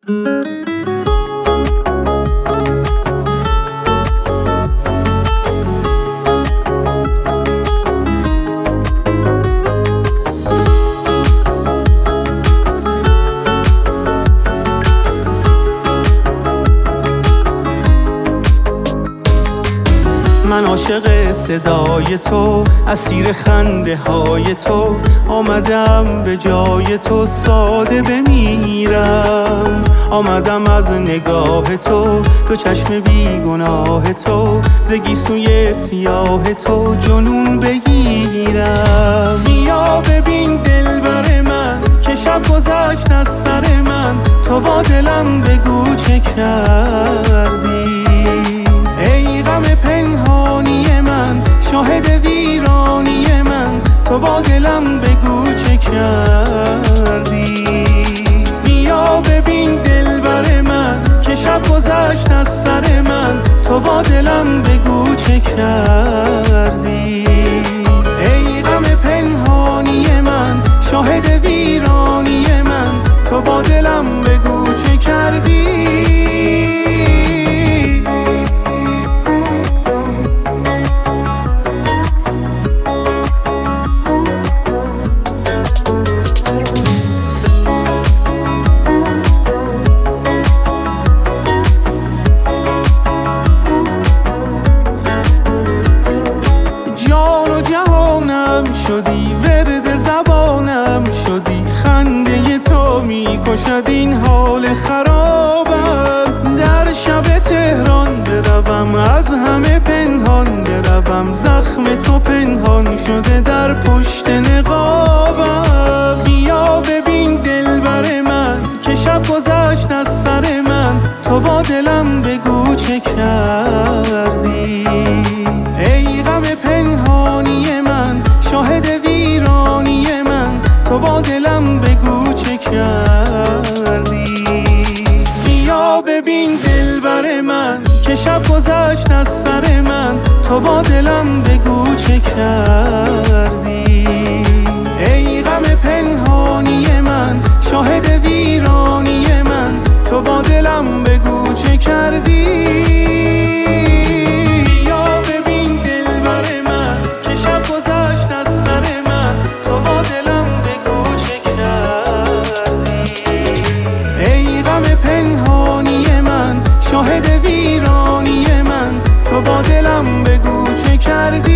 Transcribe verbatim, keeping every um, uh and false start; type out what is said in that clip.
من عاشق صدای تو، اسیر خنده های تو، آمدم به جای تو ساده بمیرم. آمدم از نگاه تو، دو چشم بیگناه تو، ز گیسوی سیاه تو جنون بگیرم. بیا ببین دلبر من که شب گذشت از سر من، تو با دلم بگو چه کردی. ای غم پنهانی من، شاهد ویرانی من، تو با دلم بگو چه کردی. بیا ببین دلبر من که شب گذشت از سر من، تو با دلم بگو چه کردی. ای غم پنهانی من، شاهد ویرانی من، تو با دلم بگو چه کردی. شدی ورد زبانم، شدی خنده تو میکشد این حال خرابم. در شب تهران بروم، از همه پنهان بروم، زخم تو پنهان شده در پشت نقابم. بیا ببین دلبر من که شب گذشت از سر من، تو با دلم بگو چه کردی. ای غم پنهانی من، شاهد ویرانی من، تو با دلم بگو چه کردی. بیا ببین دلبر من که شب گذشت از سر من، تو با دلم بگو چه کردی. ای غم پنهانی من، شاهد ویرانی من، تو با دلم بگو چه کردی. شاهد ویرانی من، تو با دلم بگو چه کردی.